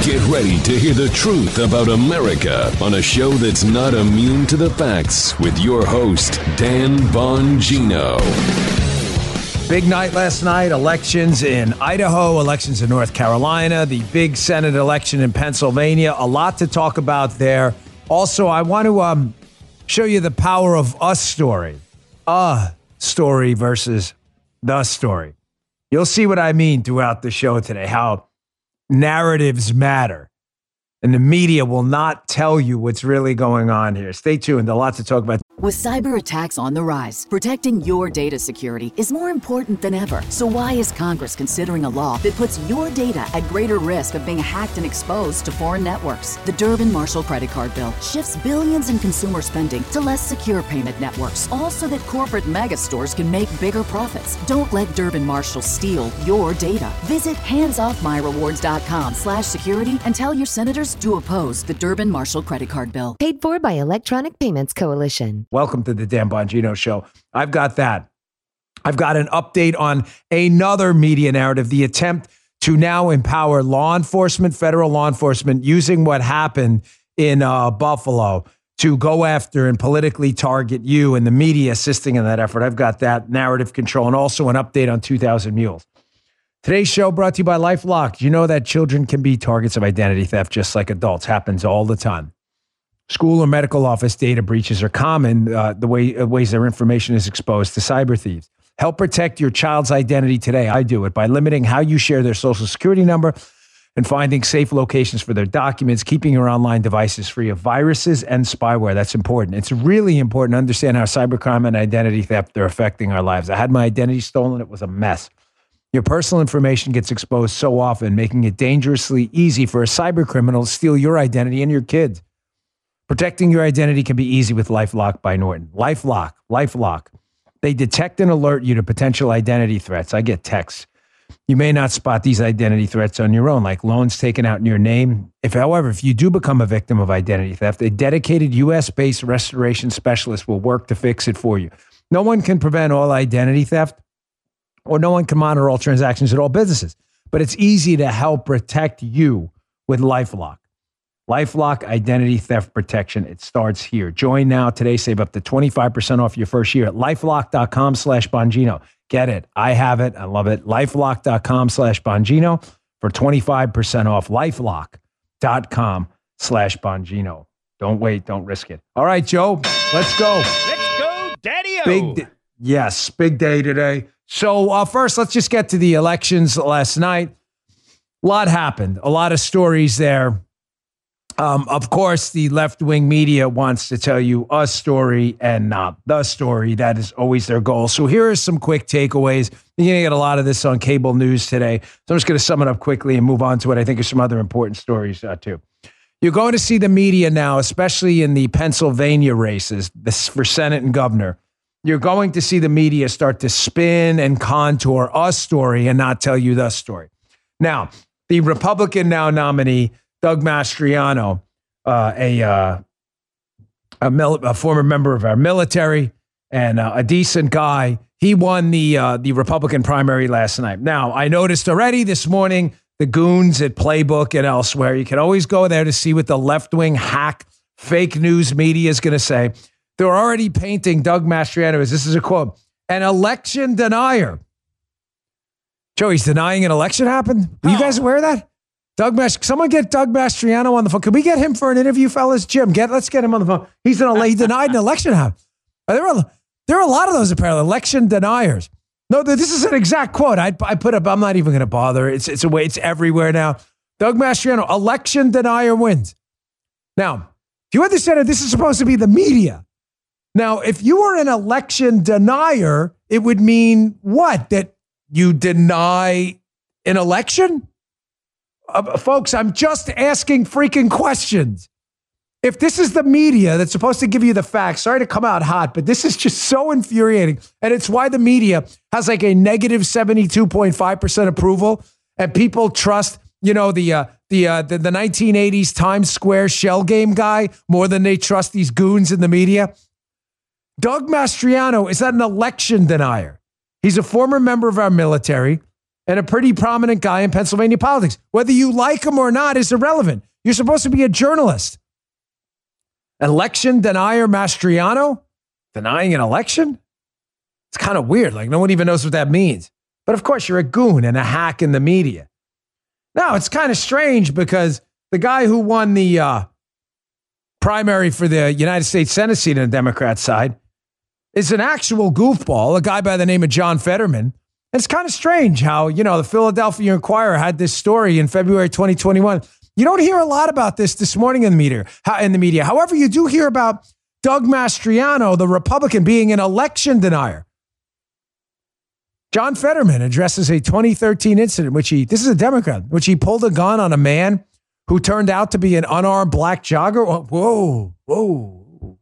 Get ready to hear the truth about America on a show that's not immune to the facts with your host, Dan Bongino. Big night last night. Elections in Idaho, elections in North Carolina, the big Senate election in Pennsylvania. A lot to talk about there. Also, I want to show you the power of a story. A story versus the story. You'll see what I mean throughout the show today, how narratives matter. And the media will not tell you what's really going on here. Stay tuned. A lot to talk about. With cyber attacks on the rise, protecting your data security is more important than ever. So why is Congress considering a law that puts your data at greater risk of being hacked and exposed to foreign networks? The Durbin-Marshall credit card bill shifts billions in consumer spending to less secure payment networks, all so that corporate mega stores can make bigger profits. Don't let Durbin-Marshall steal your data. Visit handsoffmyrewards.com/security and tell your senators to oppose the Durbin-Marshall credit card bill. Paid for by Electronic Payments Coalition. Welcome to the Dan Bongino Show. I've got that. I've got an update on another media narrative, the attempt to now empower law enforcement, federal law enforcement, using what happened in Buffalo to go after and politically target you, and the media assisting in that effort. I've got that narrative control, and also an update on 2,000 Mules. Today's show brought to you by LifeLock. Do you know that children can be targets of identity theft just like adults? Happens all the time. School or medical office data breaches are common, ways their information is exposed to cyber thieves. Help protect your child's identity today. I do it by limiting how you share their social security number and finding safe locations for their documents, keeping your online devices free of viruses and spyware. That's important. It's really important to understand how cybercrime and identity theft are affecting our lives. I had my identity stolen. It was a mess. Your personal information gets exposed so often, making it dangerously easy for a cyber criminal to steal your identity and your kids. Protecting your identity can be easy with LifeLock by Norton. LifeLock. They detect and alert you to potential identity threats. I get texts. You may not spot these identity threats on your own, like loans taken out in your name. However, if you do become a victim of identity theft, a dedicated U.S.-based restoration specialist will work to fix it for you. No one can prevent all identity theft, or no one can monitor all transactions at all businesses, but it's easy to help protect you with LifeLock. LifeLock Identity Theft Protection. It starts here. Join now today. Save up to 25% off your first year at LifeLock.com/Bongino. Get it. I have it. I love it. LifeLock.com/Bongino for 25% off. LifeLock.com/Bongino. Don't wait. Don't risk it. All right, Joe. Let's go. Let's go, Daddy-O. Big day today. So first, let's just get to the elections last night. A lot happened. A lot of stories there. Of course, the left-wing media wants to tell you a story and not the story. That is always their goal. So here are some quick takeaways. You're going to get a lot of this on cable news today. So I'm just going to sum it up quickly and move on to what I think are some other important stories too. You're going to see the media now, especially in the Pennsylvania races for Senate and governor. You're going to see the media start to spin and contour a story and not tell you the story. Now, the Republican nominee, Doug Mastriano, a former member of our military and a decent guy, he won the Republican primary last night. Now, I noticed already this morning, the goons at Playbook and elsewhere, you can always go there to see what the left-wing hack fake news media is going to say. They're already painting Doug Mastriano as, this is a quote, an election denier. Joe, he's denying an election happened? Were you guys aware of that? Someone get Doug Mastriano on the phone. Can we get him for an interview, fellas? Jim, let's get him on the phone. He denied an election. There are a lot of those apparently, election deniers. No, this is an exact quote. I put up. I'm not even going to bother. It's everywhere now. Doug Mastriano, election denier wins. Now, do you understand that this is supposed to be the media? Now, if you were an election denier, it would mean what? That you deny an election? Folks, I'm just asking freaking questions. If this is the media that's supposed to give you the facts, sorry to come out hot, but this is just so infuriating. And it's why the media has like a negative 72.5% approval. And people trust, the 1980s Times Square shell game guy more than they trust these goons in the media. Doug Mastriano is not an election denier. He's a former member of our military. and a pretty prominent guy in Pennsylvania politics. Whether you like him or not is irrelevant. You're supposed to be a journalist. Election denier Mastriano? Denying an election? It's kind of weird. Like, no one even knows what that means. But of course, you're a goon and a hack in the media. Now, it's kind of strange because the guy who won the primary for the United States Senate seat on the Democrat side is an actual goofball, a guy by the name of John Fetterman. And it's kind of strange how, the Philadelphia Inquirer had this story in February 2021. You don't hear a lot about this morning in the media. However, you do hear about Doug Mastriano, the Republican, being an election denier. John Fetterman addresses a 2013 incident, this is a Democrat, which he pulled a gun on a man who turned out to be an unarmed black jogger. Whoa.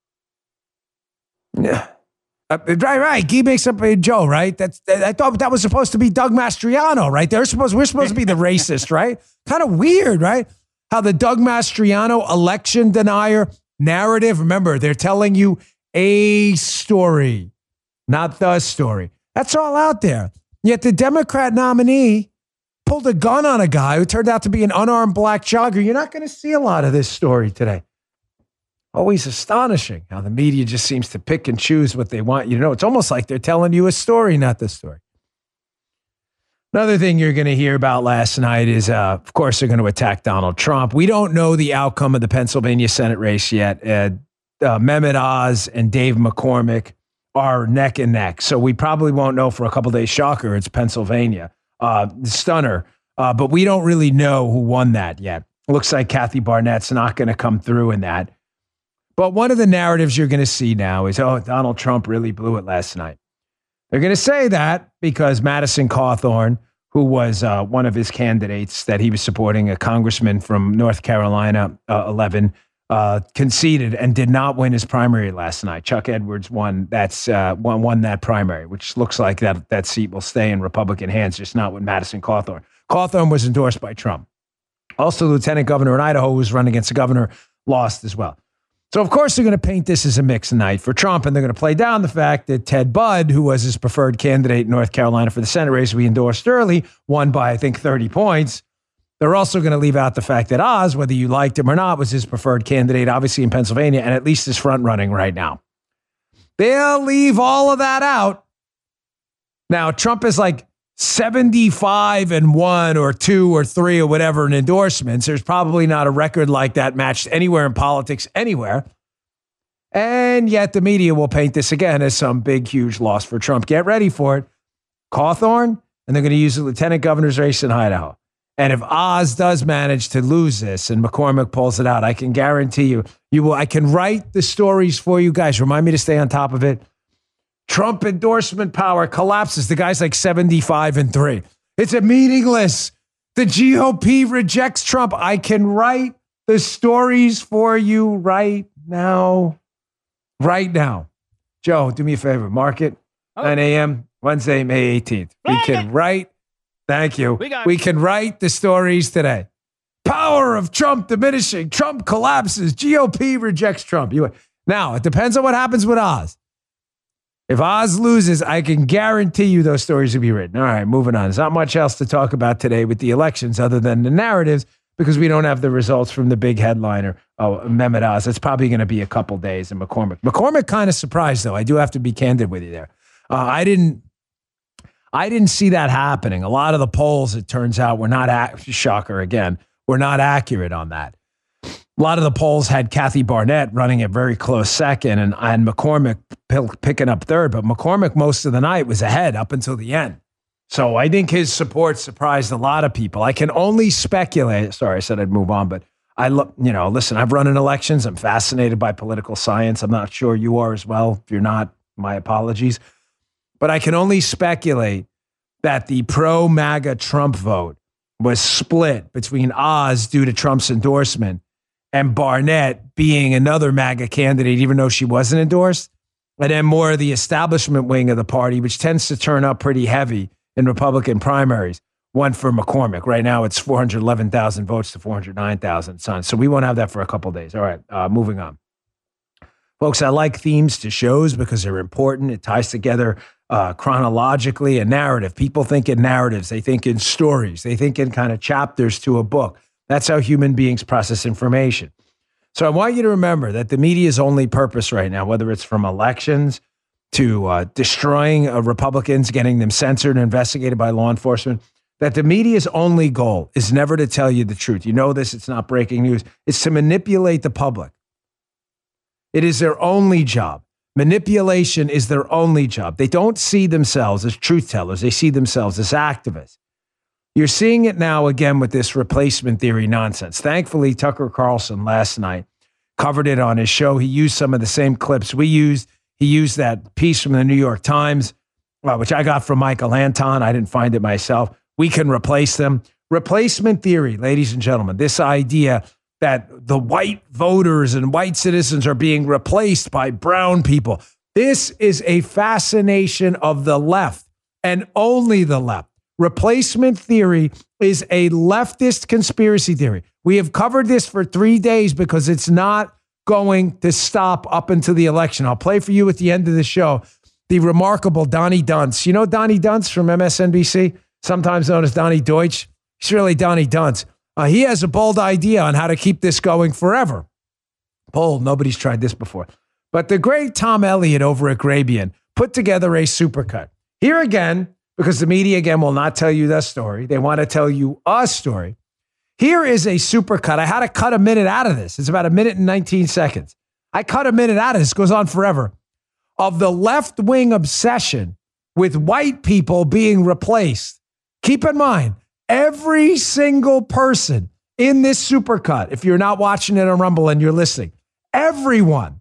Yeah. Right. He makes up a Joe, right? I thought that was supposed to be Doug Mastriano, right? We're supposed to be the racist, right? Kind of weird, right? How the Doug Mastriano election denier narrative, remember, they're telling you a story, not the story. That's all out there. Yet the Democrat nominee pulled a gun on a guy who turned out to be an unarmed black jogger. You're not going to see a lot of this story today. Always astonishing how the media just seems to pick and choose what they want you to know. It's almost like they're telling you a story, not the story. Another thing you're going to hear about last night is, of course, they're going to attack Donald Trump. We don't know the outcome of the Pennsylvania Senate race yet. Mehmet Oz and Dave McCormick are neck and neck. So we probably won't know for a couple of days. Shocker, it's Pennsylvania. Stunner. But we don't really know who won that yet. Looks like Kathy Barnett's not going to come through in that. But one of the narratives you're going to see now is, Donald Trump really blew it last night. They're going to say that because Madison Cawthorn, who was one of his candidates that he was supporting, a congressman from North Carolina, 11, conceded and did not win his primary last night. Chuck Edwards won that primary, which looks like that seat will stay in Republican hands, just not with Madison Cawthorn. Cawthorn was endorsed by Trump. Also, Lieutenant Governor in Idaho, who was running against the governor, lost as well. So, of course, they're going to paint this as a mixed night for Trump, and they're going to play down the fact that Ted Budd, who was his preferred candidate in North Carolina for the Senate race we endorsed early, won by, I think, 30 points. They're also going to leave out the fact that Oz, whether you liked him or not, was his preferred candidate, obviously in Pennsylvania, and at least is front-running right now. They'll leave all of that out. Now, Trump is like 75-1 or 2 or 3 or whatever in endorsements. There's probably not a record like that matched anywhere in politics, anywhere. And yet the media will paint this again as some big, huge loss for Trump. Get ready for it. Cawthorn, and they're going to use the lieutenant governor's race in Idaho. And if Oz does manage to lose this and McCormick pulls it out, I can guarantee you will. I can write the stories for you guys. Remind me to stay on top of it. Trump endorsement power collapses. The guy's like 75-3. It's a meaningless. The GOP rejects Trump. I can write the stories for you right now. Right now. Joe, do me a favor. Mark it. 9 a.m. Wednesday, May 18th. We can write. Thank you. We can write the stories today. Power of Trump diminishing. Trump collapses. GOP rejects Trump. Now, it depends on what happens with Oz. If Oz loses, I can guarantee you those stories will be written. All right, moving on. There's not much else to talk about today with the elections other than the narratives because we don't have the results from the big headliner, Mehmet Oz. It's probably going to be a couple days in McCormick. McCormick kind of surprised, though. I do have to be candid with you there. I didn't see that happening. A lot of the polls, it turns out, were not, shocker again, were not accurate on that. A lot of the polls had Kathy Barnett running a very close second and McCormick picking up third, but McCormick most of the night was ahead up until the end. So I think his support surprised a lot of people. I can only speculate. Sorry, I said I'd move on, but listen, I've run in elections. I'm fascinated by political science. I'm not sure you are as well. If you're not, my apologies. But I can only speculate that the pro-MAGA Trump vote was split between Oz due to Trump's endorsement and Barnett being another MAGA candidate, even though she wasn't endorsed. And then more of the establishment wing of the party, which tends to turn up pretty heavy in Republican primaries, went for McCormick. Right now, it's 411,000 votes to 409,000. So we won't have that for a couple of days. All right, moving on. Folks, I like themes to shows because they're important. It ties together chronologically a narrative. People think in narratives. They think in stories. They think in kind of chapters to a book. That's how human beings process information. So I want you to remember that the media's only purpose right now, whether it's from elections to destroying Republicans, getting them censored and investigated by law enforcement, that the media's only goal is never to tell you the truth. You know this, it's not breaking news. It's to manipulate the public. It is their only job. Manipulation is their only job. They don't see themselves as truth tellers. They see themselves as activists. You're seeing it now again with this replacement theory nonsense. Thankfully, Tucker Carlson last night covered it on his show. He used some of the same clips we used. He used that piece from the New York Times, which I got from Michael Anton. I didn't find it myself. We can replace them. Replacement theory, ladies and gentlemen, this idea that the white voters and white citizens are being replaced by brown people. This is a fascination of the left and only the left. Replacement theory is a leftist conspiracy theory. We have covered this for 3 days because it's not going to stop up until the election. I'll play for you at the end of the show the remarkable Donnie Duntz. You know Donnie Duntz from MSNBC, sometimes known as Donnie Deutsch? He's really Donnie Duntz. He has a bold idea on how to keep this going forever. Bold, nobody's tried this before. But the great Tom Elliott over at Grabien put together a supercut. Here again, because the media, again, will not tell you the story. They want to tell you a story. Here is a supercut. I had to cut a minute out of this. It's about 1 minute and 19 seconds. I cut a minute out of this. It goes on forever. Of the left-wing obsession with white people being replaced. Keep in mind, every single person in this supercut, if you're not watching it on Rumble and you're listening, everyone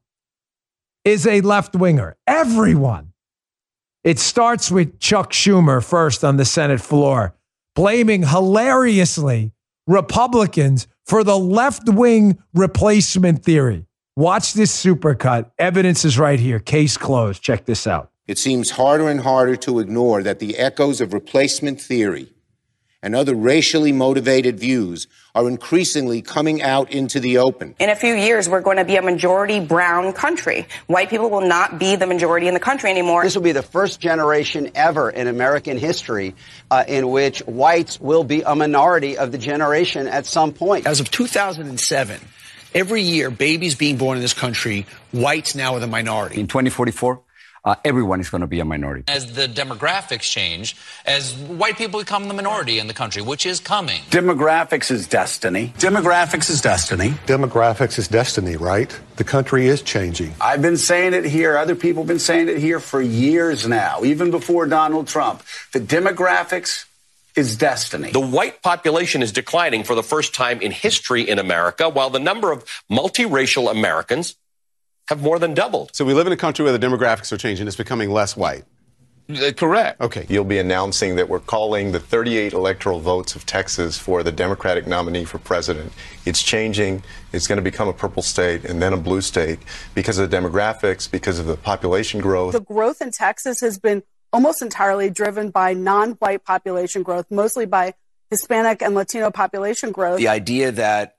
is a left-winger. Everyone. It starts with Chuck Schumer first on the Senate floor, blaming hilariously Republicans for the left-wing replacement theory. Watch this supercut. Evidence is right here. Case closed. Check this out. It seems harder and harder to ignore that the echoes of replacement theory and other racially motivated views are increasingly coming out into the open. In a few years, we're going to be a majority brown country. White people will not be the majority in the country anymore. This will be the first generation ever in American history in which whites will be a minority of the generation at some point. As of 2007, every year, babies being born in this country, whites now are the minority. In 2044, everyone is going to be a minority. As the demographics change, as white people become the minority in the country, which is coming. Demographics is destiny. Demographics is destiny. Demographics is destiny, right? The country is changing. I've been saying it here. Other people have been saying it here for years now, even before Donald Trump. The demographics is destiny. The white population is declining for the first time in history in America, while the number of multiracial Americans have more than doubled. So we live in a country where the demographics are changing. It's becoming less white. Correct. Okay. You'll be announcing that we're calling the 38 electoral votes of Texas for the Democratic nominee for president. It's changing. It's going to become a purple state and then a blue state because of the demographics, because of the population growth. The growth in Texas has been almost entirely driven by non-white population growth, mostly by Hispanic and Latino population growth. The idea that,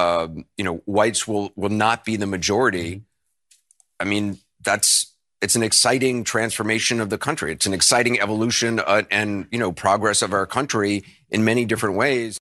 whites will not be the majority, I mean, it's an exciting transformation of the country. It's an exciting evolution and progress of our country in many different ways.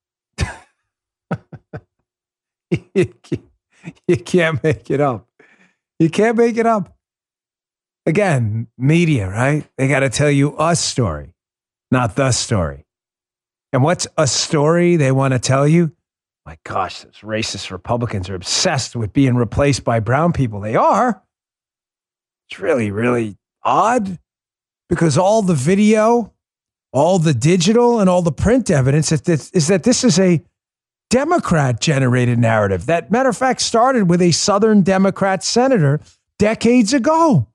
You can't make it up. You can't make it up. Again, media, right? They got to tell you a story, not the story. And what's a story they want to tell you? My gosh, those racist Republicans are obsessed with being replaced by brown people. They are. It's really, really odd because all the video, all the digital, and all the print evidence is that this is a Democrat-generated narrative. That, matter of fact, started with a Southern Democrat senator decades ago.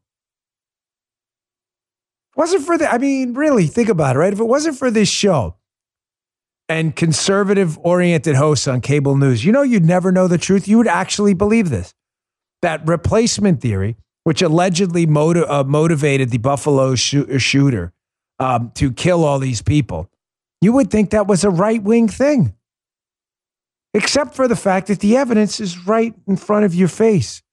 Wasn't for really, think about it, right? If it wasn't for this show and conservative-oriented hosts on cable news, you'd never know the truth. You would actually believe this. That replacement theory, which allegedly motivated the Buffalo shooter to kill all these people, you would think that was a right-wing thing. Except for the fact that the evidence is right in front of your face.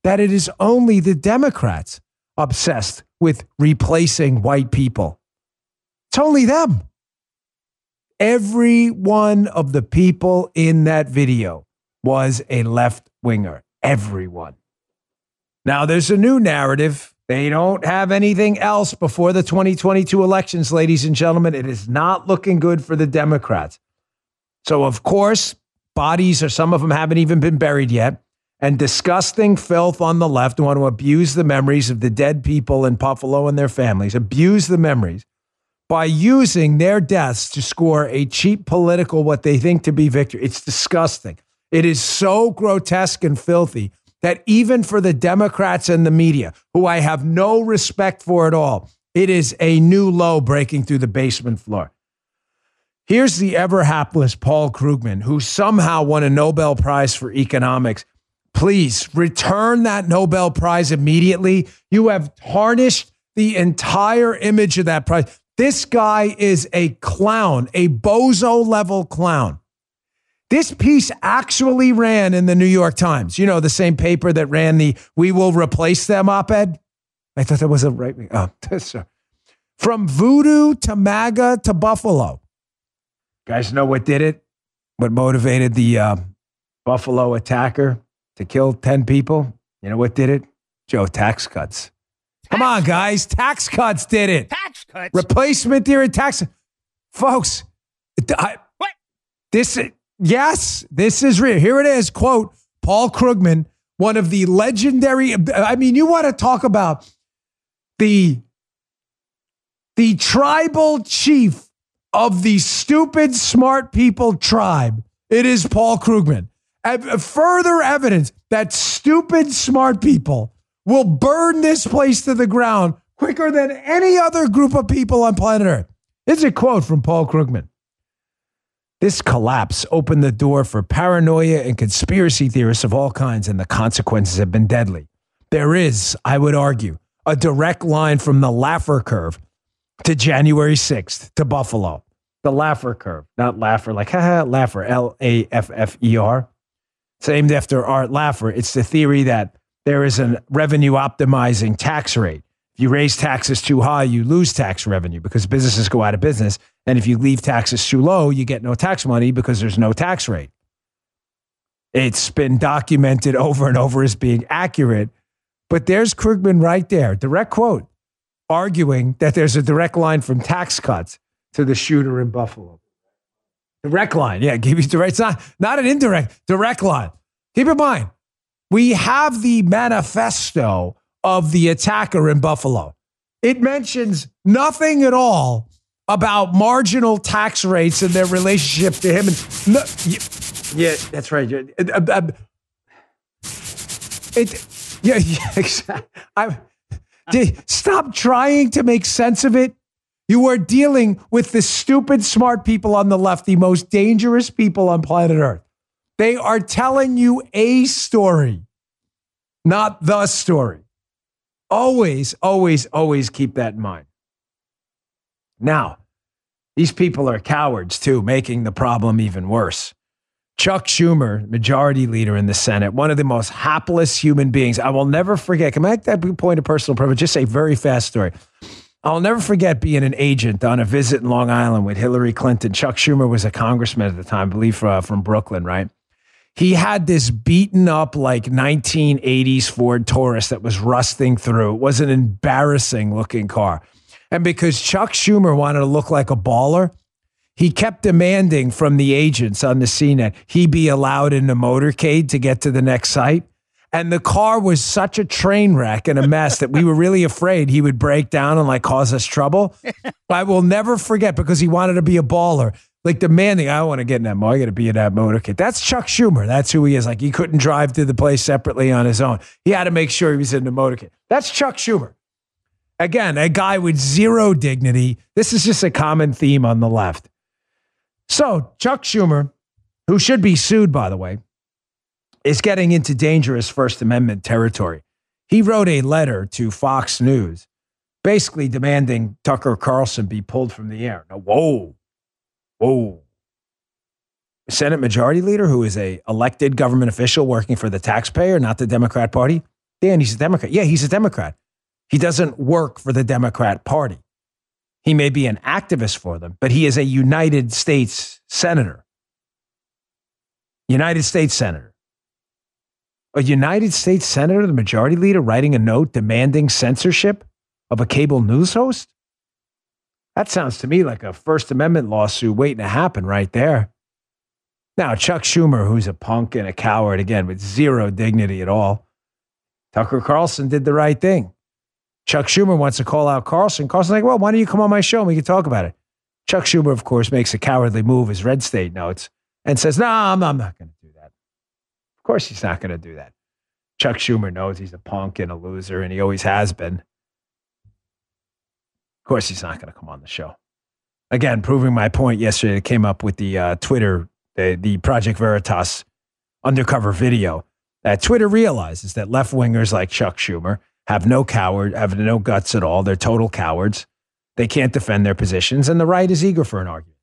that it is only the Democrats obsessed with replacing white people. It's only them. Every one of the people in that video was a left-winger. Everyone. Now, there's a new narrative. They don't have anything else before the 2022 elections, ladies and gentlemen. It is not looking good for the Democrats. So, of course, bodies, or some of them haven't even been buried yet, and disgusting filth on the left want to abuse the memories of the dead people in Buffalo and their families, abuse the memories by using their deaths to score a cheap political, what they think to be victory. It's disgusting. It is so grotesque and filthy that even for the Democrats and the media, who I have no respect for at all, it is a new low breaking through the basement floor. Here's the ever hapless Paul Krugman, who somehow won a Nobel Prize for economics. Please return that Nobel Prize immediately. You have tarnished the entire image of that prize. This guy is a clown, a bozo level clown. This piece actually ran in the New York Times. You know, the same paper that ran the "We Will Replace Them" op-ed. I thought that was a right wing. Oh, sorry. From voodoo to MAGA to Buffalo. Guys know what did it? What motivated the Buffalo attacker to kill 10 people? You know what did it? Joe, tax cuts. Come on, guys. Tax cuts did it. Tax cuts? Replacement theory tax. Folks, this is real. Here it is. Quote, Paul Krugman, one of the legendary, I mean, you want to talk about the tribal chief of the stupid smart people tribe. It is Paul Krugman. Further evidence that stupid smart people will burn this place to the ground quicker than any other group of people on planet Earth. It's a quote from Paul Krugman. This collapse opened the door for paranoia and conspiracy theorists of all kinds, and the consequences have been deadly. There is, I would argue, a direct line from the Laffer curve to January 6th to Buffalo. The Laffer curve, not Laffer, like, Laffer, L-A-F-F-E-R. It's named after Art Laffer. It's the theory that there is a revenue optimizing tax rate. If you raise taxes too high, you lose tax revenue because businesses go out of business. And if you leave taxes too low, you get no tax money because there's no tax rate. It's been documented over and over as being accurate. But there's Krugman right there, direct quote, arguing that there's a direct line from tax cuts to the shooter in Buffalo. Direct line. Yeah, give you direct. It's not an indirect, direct line. Keep in mind, we have the manifesto of the attacker in Buffalo. It mentions nothing at all about marginal tax rates and their relationship to him. Yeah, that's right. Exactly. Stop trying to make sense of it. You are dealing with the stupid, smart people on the left, the most dangerous people on planet Earth. They are telling you a story, not the story. Always, always, always keep that in mind. Now, these people are cowards, too, making the problem even worse. Chuck Schumer, majority leader in the Senate, one of the most hapless human beings. I will never forget. Can I make that point of personal privilege? Just a very fast story. I'll never forget being an agent on a visit in Long Island with Hillary Clinton. Chuck Schumer was a congressman at the time, I believe from Brooklyn, right? He had this beaten up like 1980s Ford Taurus that was rusting through. It was an embarrassing looking car. And because Chuck Schumer wanted to look like a baller, he kept demanding from the agents on the scene that he be allowed in the motorcade to get to the next site. And the car was such a train wreck and a mess that we were really afraid he would break down and like cause us trouble. I will never forget because he wanted to be a baller, like demanding, I want to get in that motor. I got to be in that motorcade. That's Chuck Schumer. That's who he is. Like he couldn't drive to the place separately on his own. He had to make sure he was in the motorcade. That's Chuck Schumer. Again, a guy with zero dignity. This is just a common theme on the left. So Chuck Schumer, who should be sued, by the way, is getting into dangerous First Amendment territory. He wrote a letter to Fox News basically demanding Tucker Carlson be pulled from the air. Now, whoa. Senate Majority Leader, who is a elected government official working for the taxpayer, not the Democrat Party, Dan, he's a Democrat. Yeah, he's a Democrat. He doesn't work for the Democrat Party. He may be an activist for them, but he is a United States Senator. United States Senator. A United States Senator, the majority leader, writing a note demanding censorship of a cable news host? That sounds to me like a First Amendment lawsuit waiting to happen right there. Now, Chuck Schumer, who's a punk and a coward, again, with zero dignity at all. Tucker Carlson did the right thing. Chuck Schumer wants to call out Carlson. Carlson's like, well, why don't you come on my show and we can talk about it? Chuck Schumer, of course, makes a cowardly move, as Red State notes, and says, no, I'm not going to do that. Of course he's not going to do that. Chuck Schumer knows he's a punk and a loser, and he always has been. Of course he's not going to come on the show. Again, proving my point yesterday, it came up with the Twitter, the Project Veritas undercover video, that Twitter realizes that left-wingers like Chuck Schumer have no guts at all. They're total cowards. They can't defend their positions, and the right is eager for an argument.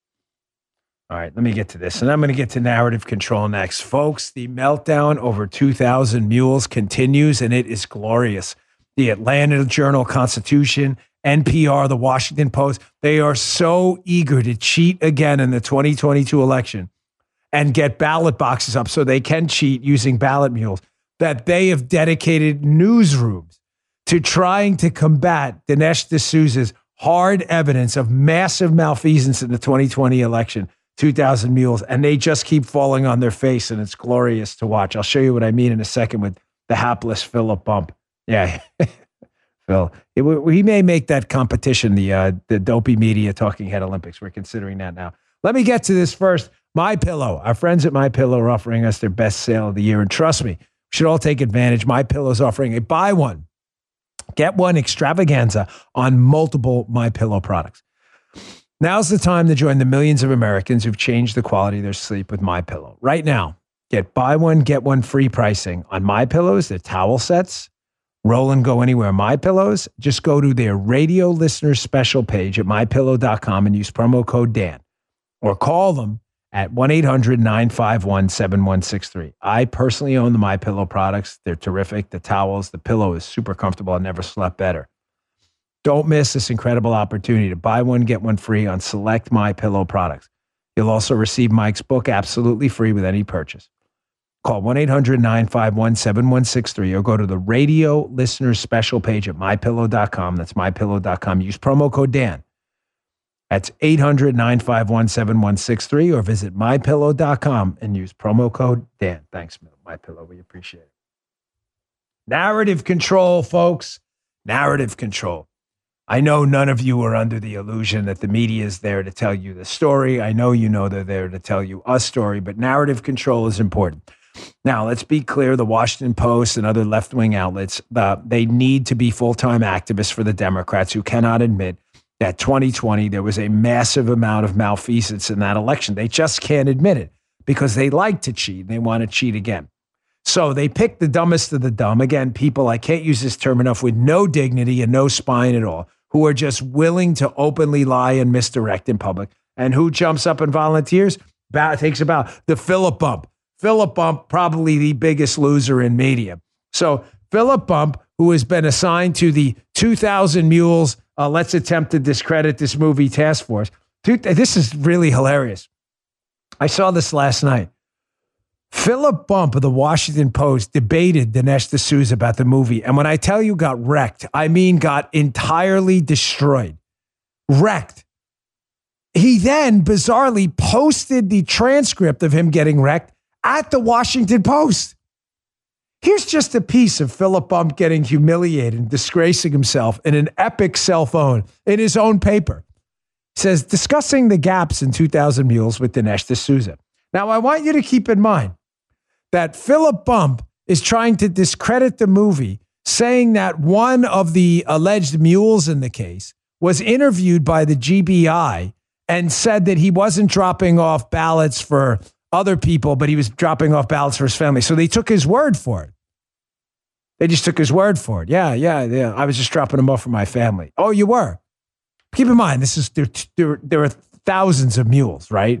All right, let me get to this, and I'm going to get to narrative control next. Folks, the meltdown over 2,000 mules continues, and it is glorious. The Atlanta Journal-Constitution, NPR, the Washington Post, they are so eager to cheat again in the 2022 election and get ballot boxes up so they can cheat using ballot mules, that they have dedicated newsrooms to trying to combat Dinesh D'Souza's hard evidence of massive malfeasance in the 2020 election, 2,000 mules, and they just keep falling on their face, and it's glorious to watch. I'll show you what I mean in a second with the hapless Philip Bump. Yeah, Phil. He may make that competition the dopey media talking head Olympics. We're considering that now. Let me get to this first. MyPillow. Our friends at MyPillow are offering us their best sale of the year, and trust me, we should all take advantage. MyPillow is offering a buy one, get one extravaganza on multiple MyPillow products. Now's the time to join the millions of Americans who've changed the quality of their sleep with MyPillow. Right now, get buy one, get one free pricing on MyPillows, their towel sets, Roll and Go Anywhere MyPillows. Just go to their radio listeners special page at MyPillow.com and use promo code Dan, or call them at 1-800-951-7163. I personally own the MyPillow products. They're terrific. The towels, the pillow is super comfortable. I never slept better. Don't miss this incredible opportunity to buy one, get one free on select MyPillow products. You'll also receive Mike's book absolutely free with any purchase. Call 1-800-951-7163 or go to the radio listeners special page at MyPillow.com. That's MyPillow.com. Use promo code Dan. That's 800-951-7163 or visit MyPillow.com and use promo code Dan. Thanks, MyPillow. We appreciate it. Narrative control, folks. Narrative control. I know none of you are under the illusion that the media is there to tell you the story. I know you know they're there to tell you a story, but narrative control is important. Now, let's be clear. The Washington Post and other left-wing outlets, they need to be full-time activists for the Democrats who cannot admit that 2020, there was a massive amount of malfeasance in that election. They just can't admit it because they like to cheat and they want to cheat again. So they pick the dumbest of the dumb. Again, people, I can't use this term enough, with no dignity and no spine at all, who are just willing to openly lie and misdirect in public. And who jumps up and volunteers? Takes about the Philip Bump. Philip Bump, probably the biggest loser in media. So Philip Bump, who has been assigned to the 2,000 Mules, let's attempt to discredit this movie task force. Dude, this is really hilarious. I saw this last night. Philip Bump of the Washington Post debated Dinesh D'Souza about the movie. And when I tell you got wrecked, I mean got entirely destroyed. Wrecked. He then bizarrely posted the transcript of him getting wrecked at the Washington Post. Here's just a piece of Philip Bump getting humiliated and disgracing himself in an epic cell phone in his own paper. It says, discussing the gaps in 2,000 Mules with Dinesh D'Souza. Now, I want you to keep in mind that Philip Bump is trying to discredit the movie, saying that one of the alleged mules in the case was interviewed by the GBI and said that he wasn't dropping off ballots for other people, but he was dropping off ballots for his family. So they took his word for it. They just took his word for it. Yeah. I was just dropping them off for my family. Oh, you were? Keep in mind, there are thousands of mules, right?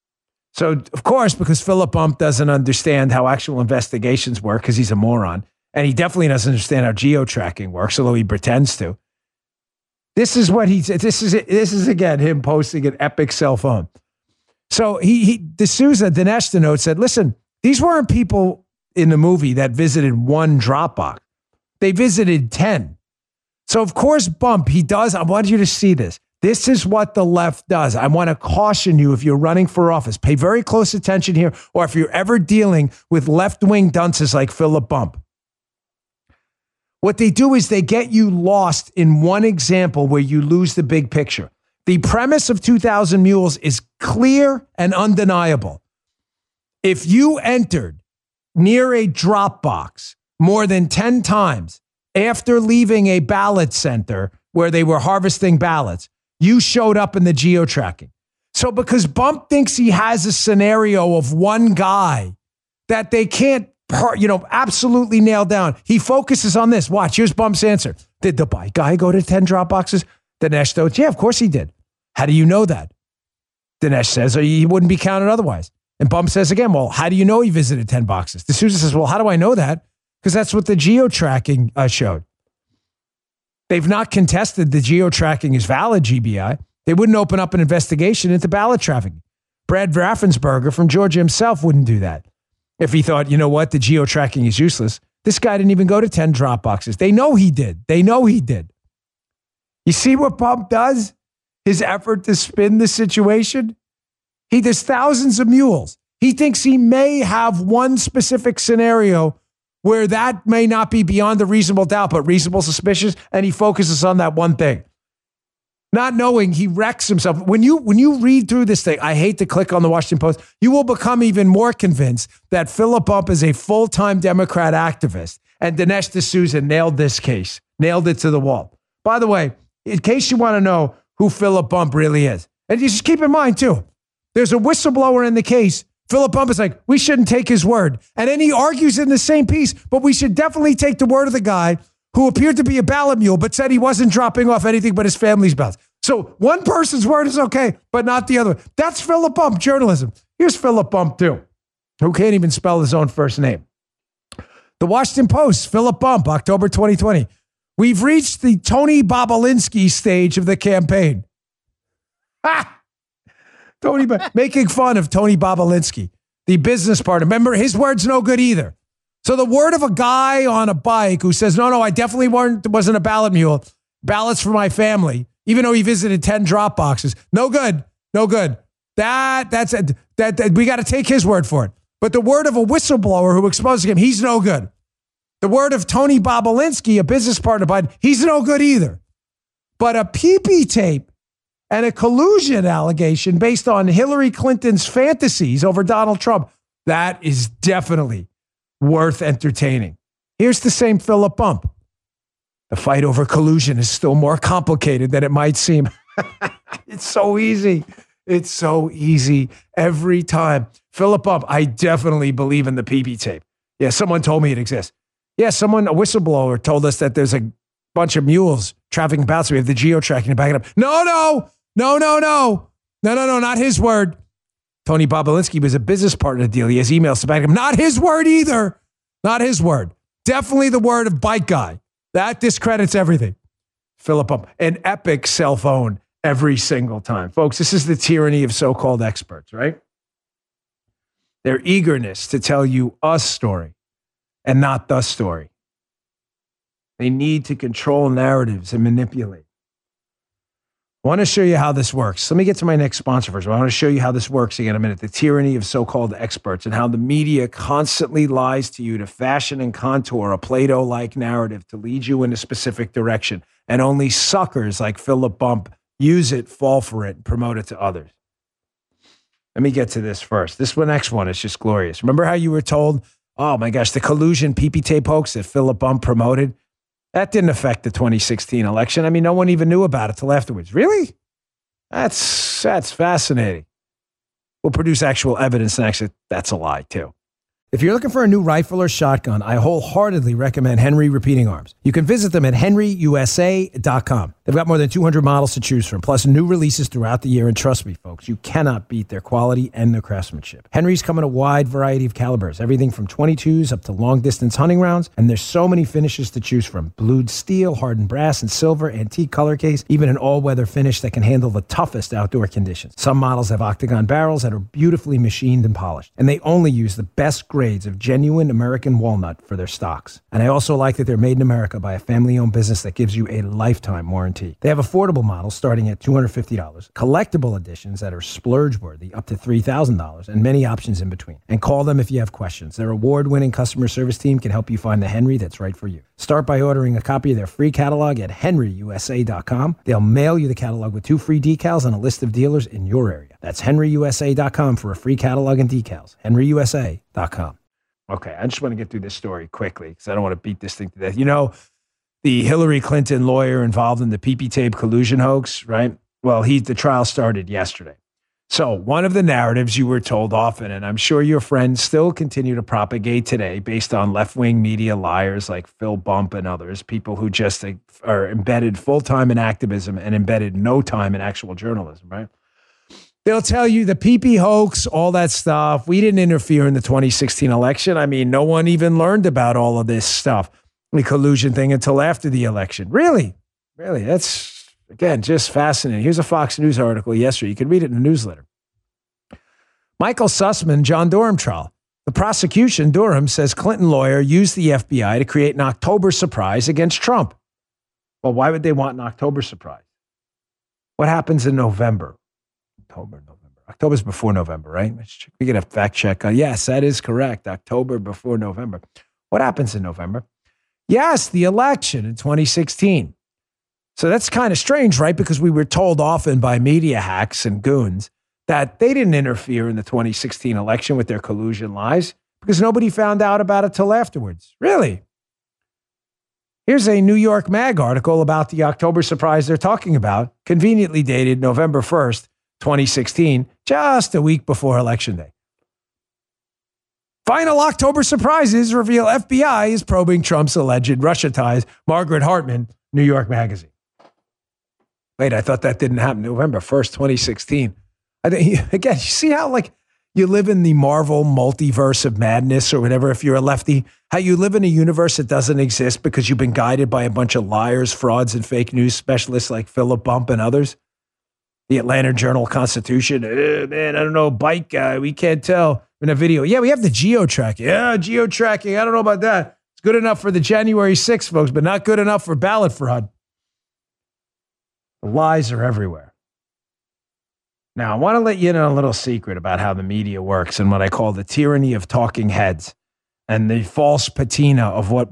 So, of course, because Philip Bump doesn't understand how actual investigations work because he's a moron, And he definitely doesn't understand how geo-tracking works, although he pretends to. This is what he said. This is again him posting an epic cell phone. So D'Souza, Dinesh Dhanot said, listen, these weren't people in the movie that visited one Dropbox. They visited 10. So of course, Bump, he does. I want you to see this. This is what the left does. I want to caution you if you're running for office. Pay very close attention here, or if you're ever dealing with left-wing dunces like Philip Bump. What they do is they get you lost in one example where you lose the big picture. The premise of 2,000 Mules is clear and undeniable. If you entered near a drop box more than 10 times after leaving a ballot center where they were harvesting ballots, you showed up in the geo-tracking. So because Bump thinks he has a scenario of one guy that they can't, absolutely nail down, he focuses on this. Watch, here's Bump's answer. Did the bike guy go to 10 drop boxes? Dinesh goes, yeah, of course he did. How do you know that? Dinesh says, he wouldn't be counted otherwise. And Bump says again, well, how do you know he visited 10 boxes? D'Souza says, well, how do I know that? Because that's what the geo-tracking showed. They've not contested the geo-tracking is valid, GBI. They wouldn't open up an investigation into ballot trafficking. Brad Raffensperger from Georgia himself wouldn't do that. If he thought, you know what, the geo-tracking is useless. This guy didn't even go to 10 drop boxes. They know he did. You see what Bump does? His effort to spin the situation? There's thousands of mules. He thinks he may have one specific scenario where that may not be beyond a reasonable doubt, but reasonable suspicious, and he focuses on that one thing. Not knowing, he wrecks himself. When you read through this thing, I hate to click on the Washington Post, you will become even more convinced that Philip Bump is a full-time Democrat activist, and Dinesh D'Souza nailed this case, nailed it to the wall. By the way, in case you want to know who Philip Bump really is, and you just keep in mind, too, there's a whistleblower in the case. Philip Bump is like, we shouldn't take his word. And then he argues in the same piece, but we should definitely take the word of the guy who appeared to be a ballot mule, but said he wasn't dropping off anything but his family's ballots. So one person's word is okay, but not the other. That's Philip Bump journalism. Here's Philip Bump, too, who can't even spell his own first name. The Washington Post, Philip Bump, October 2020. We've reached the Tony Bobulinski stage of the campaign. Making fun of Tony Bobulinski, the business partner. Remember, his word's no good either. So the word of a guy on a bike who says, no, I definitely wasn't a ballot mule. Ballots for my family, even though he visited 10 drop boxes. No good. That's we got to take his word for it. But the word of a whistleblower who exposes him, he's no good. The word of Tony Bobulinski, a business partner of Biden, he's no good either. But a PP tape and a collusion allegation based on Hillary Clinton's fantasies over Donald Trump, that is definitely worth entertaining. Here's the same Philip Bump. The fight over collusion is still more complicated than it might seem. It's so easy. Every time. Philip Bump, I definitely believe in the PP tape. Yeah, someone told me it exists. Yeah, a whistleblower told us that there's a bunch of mules trafficking ballots. We have the geo-tracking to back it up. No, not his word. Tony Bobulinski was a business partner deal. He has emails to back him. Not his word either. Not his word. Definitely the word of bike guy. That discredits everything. Philip Bump, an epic cell phone every single time. Folks, this is the tyranny of so-called experts, right? Their eagerness to tell you a story and not the story. They need to control narratives and manipulate. I want to show you how this works. Let me get to my next sponsor first. I want to show you how this works again in a minute. The tyranny of so-called experts and how the media constantly lies to you to fashion and contour a Plato-like narrative to lead you in a specific direction. And only suckers like Philip Bump use it, fall for it, and promote it to others. Let me get to this first. This next one is just glorious. Remember how you were told, oh my gosh, the collusion PP tape hoax that Philip Bump promoted? That didn't affect the 2016 election. I mean, no one even knew about it till afterwards. Really? That's fascinating. We'll produce actual evidence next. That's a lie, too. If you're looking for a new rifle or shotgun, I wholeheartedly recommend Henry Repeating Arms. You can visit them at henryusa.com. They've got more than 200 models to choose from, plus new releases throughout the year. And trust me, folks, you cannot beat their quality and their craftsmanship. Henry's come in a wide variety of calibers, everything from .22s up to long-distance hunting rounds. And there's so many finishes to choose from. Blued steel, hardened brass, and silver, antique color case, even an all-weather finish that can handle the toughest outdoor conditions. Some models have octagon barrels that are beautifully machined and polished. And they only use the best grades of genuine American walnut for their stocks. And I also like that they're made in America by a family-owned business that gives you a lifetime warranty. They have affordable models starting at $250, collectible editions that are splurge-worthy up to $3,000, and many options in between. And call them if you have questions. Their award-winning customer service team can help you find the Henry that's right for you. Start by ordering a copy of their free catalog at henryusa.com. They'll mail you the catalog with 2 free decals and a list of dealers in your area. That's henryusa.com for a free catalog and decals. henryusa.com. Okay, I just want to get through this story quickly because I don't want to beat this thing to death. You know, the Hillary Clinton lawyer involved in the PP tape collusion hoax, right? Well, the trial started yesterday. So one of the narratives you were told often, and I'm sure your friends still continue to propagate today based on left-wing media liars like Phil Bump and others, people who just are embedded full-time in activism and embedded no time in actual journalism, right? They'll tell you the PP hoax, all that stuff. We didn't interfere in the 2016 election. I mean, no one even learned about all of this stuff, the collusion thing, until after the election. Really? That's, again, just fascinating. Here's a Fox News article yesterday. You can read it in the newsletter. Michael Sussman, John Durham trial. The prosecution, Durham, says Clinton lawyer used the FBI to create an October surprise against Trump. Well, why would they want an October surprise? What happens in November? October's before November, right? We get a fact check. Yes, that is correct. October before November. What happens in November? Yes, the election in 2016. So that's kind of strange, right? Because we were told often by media hacks and goons that they didn't interfere in the 2016 election with their collusion lies because nobody found out about it till afterwards. Really? Here's a New York Mag article about the October surprise they're talking about, conveniently dated November 1st, 2016, just a week before Election Day. Final October surprises reveal FBI is probing Trump's alleged Russia ties. Margaret Hartman, New York Magazine. Wait, I thought that didn't happen. November 1st, 2016. Again, you see how you live in the Marvel multiverse of madness or whatever if you're a lefty, how you live in a universe that doesn't exist because you've been guided by a bunch of liars, frauds, and fake news specialists like Philip Bump and others. The Atlanta Journal-Constitution. Man, I don't know, bike guy. We can't tell in a video. Yeah, we have the geo-tracking. Yeah, geo-tracking. I don't know about that. It's good enough for the January 6th, folks, but not good enough for ballot fraud. The lies are everywhere. Now, I want to let you in on a little secret about how the media works and what I call the tyranny of talking heads and the false patina of what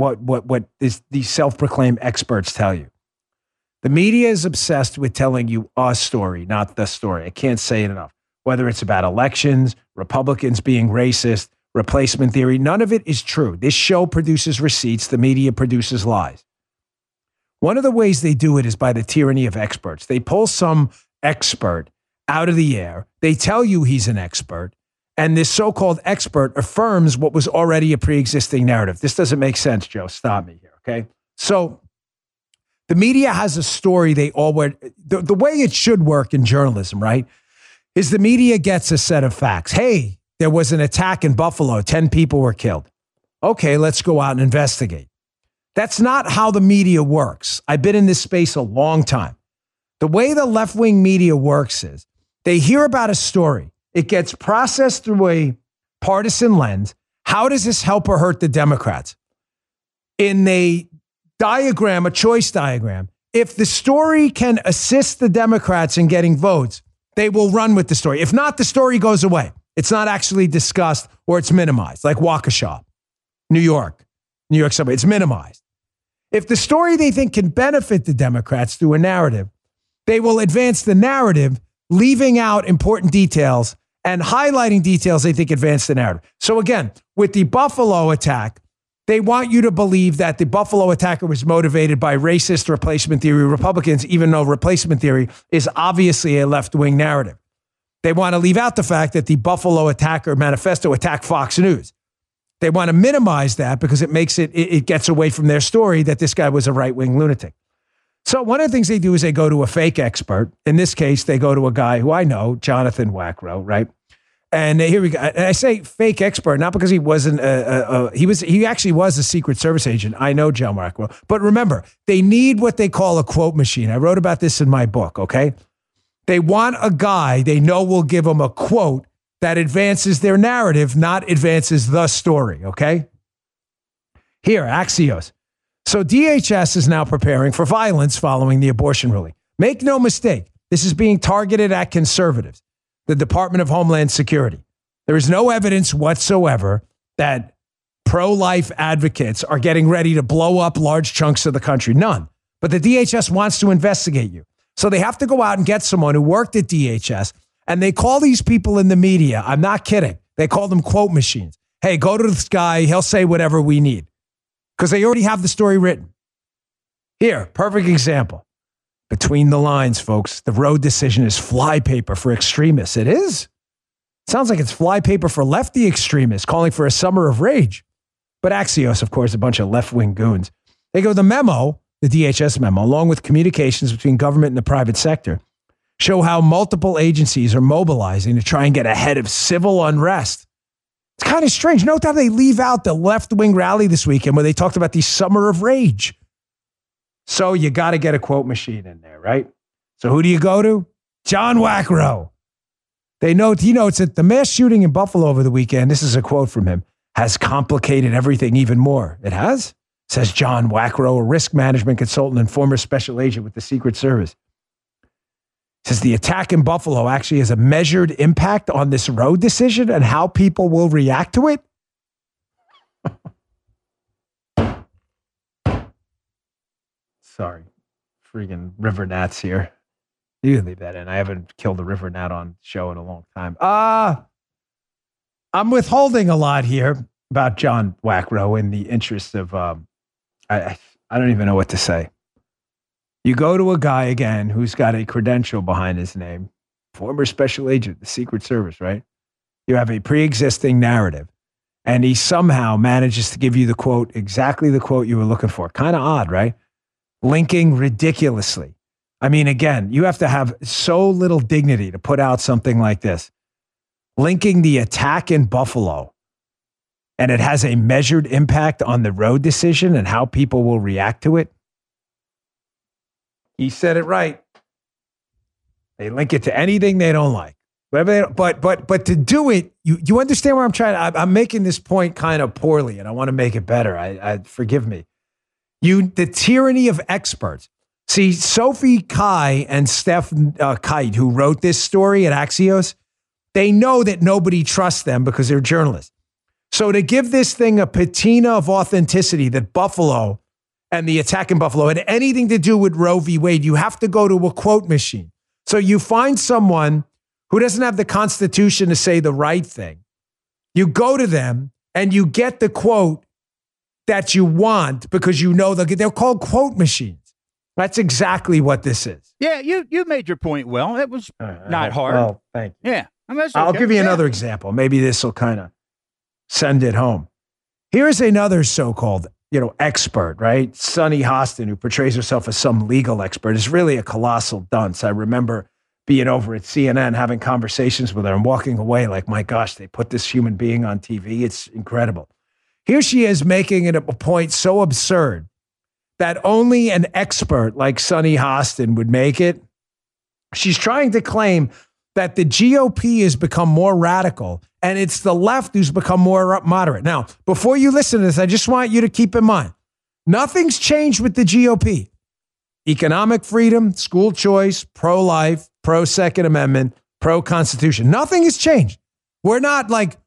these self-proclaimed experts tell you. The media is obsessed with telling you a story, not the story. I can't say it enough. Whether it's about elections, Republicans being racist, replacement theory, none of it is true. This show produces receipts. The media produces lies. One of the ways they do it is by the tyranny of experts. They pull some expert out of the air. They tell you he's an expert. And this so-called expert affirms what was already a pre-existing narrative. This doesn't make sense, Joe. Stop me here, okay? So the media has a story the way it should work in journalism, right, is the media gets a set of facts. Hey, there was an attack in Buffalo. 10 people were killed. Okay, let's go out and investigate. That's not how the media works. I've been in this space a long time. The way the left-wing media works is they hear about a story. It gets processed through a partisan lens. How does this help or hurt the Democrats? In a diagram, a choice diagram, if the story can assist the Democrats in getting votes, they will run with the story. If not, the story goes away. It's not actually discussed or it's minimized, like Waukesha, New York subway. It's minimized. If the story they think can benefit the Democrats through a narrative, they will advance the narrative, leaving out important details and highlighting details they think advance the narrative. So again, with the Buffalo attack, they want you to believe that the Buffalo attacker was motivated by racist replacement theory Republicans, even though replacement theory is obviously a left-wing narrative. They want to leave out the fact that the Buffalo attacker manifesto attacked Fox News. They want to minimize that because it makes it gets away from their story that this guy was a right-wing lunatic. So one of the things they do is they go to a fake expert. In this case, they go to a guy who I know, Jonathan Wackrow, right? And here we go. And I say fake expert, not because he wasn't he actually was a Secret Service agent. I know John Wackrow. But remember, they need what they call a quote machine. I wrote about this in my book, okay? They want a guy they know will give them a quote that advances their narrative, not advances the story, okay? Here, Axios. So DHS is now preparing for violence following the abortion ruling. Make no mistake, this is being targeted at conservatives, the Department of Homeland Security. There is no evidence whatsoever that pro-life advocates are getting ready to blow up large chunks of the country. None. But the DHS wants to investigate you. So they have to go out and get someone who worked at DHS, and they call these people in the media. I'm not kidding. They call them quote machines. Hey, go to this guy. He'll say whatever we need. Because they already have the story written. Here, perfect example. Between the lines, folks, the Roe decision is flypaper for extremists. It is. Sounds like it's flypaper for lefty extremists calling for a summer of rage. But Axios, of course, a bunch of left-wing goons. They go, the memo, the DHS memo, along with communications between government and the private sector, show how multiple agencies are mobilizing to try and get ahead of civil unrest. It's kind of strange. Note how they leave out the left-wing rally this weekend where they talked about the summer of rage. So you got to get a quote machine in there, right? So who do you go to? John Wackrow. He notes that the mass shooting in Buffalo over the weekend, this is a quote from him, has complicated everything even more. It has? Says John Wackrow, a risk management consultant and former special agent with the Secret Service. Says the attack in Buffalo actually has a measured impact on this Roe decision and how people will react to it. Sorry, freaking river gnats here. You can leave that in. I haven't killed a river gnat on show in a long time. I'm withholding a lot here about John Wackrow in the interest of, I don't even know what to say. You go to a guy, again, who's got a credential behind his name, former special agent, the Secret Service, right? You have a pre-existing narrative, and he somehow manages to give you the quote, exactly the quote you were looking for. Kind of odd, right? Linking ridiculously. I mean, again, you have to have so little dignity to put out something like this. Linking the attack in Buffalo, and it has a measured impact on the Roe decision and how people will react to it. He said it right. They link it to anything they don't like. But to do it, you understand where I'm trying. I'm making this point kind of poorly, and I want to make it better. I forgive me. The tyranny of experts. See, Sophie Kai and Steph Kite, who wrote this story at Axios, they know that nobody trusts them because they're journalists. So to give this thing a patina of authenticity that Buffalo and the attack in Buffalo had anything to do with Roe v. Wade, you have to go to a quote machine. So you find someone who doesn't have the Constitution to say the right thing. You go to them and you get the quote that you want because you know they're called quote machines. That's exactly what this is. Yeah, you made your point well. It was not hard. Well, thank you. Yeah. I mean, I'll give you another example. Maybe this will kind of send it home. Here's another so-called expert, right? Sunny Hostin, who portrays herself as some legal expert, is really a colossal dunce. I remember being over at CNN, having conversations with her and walking away like, my gosh, they put this human being on TV. It's incredible. Here she is making it a point so absurd that only an expert like Sunny Hostin would make it. She's trying to claim that the GOP has become more radical and it's the left who's become more moderate. Now, before you listen to this, I just want you to keep in mind, nothing's changed with the GOP. Economic freedom, school choice, pro-life, pro-Second Amendment, pro-Constitution. Nothing has changed. We're not like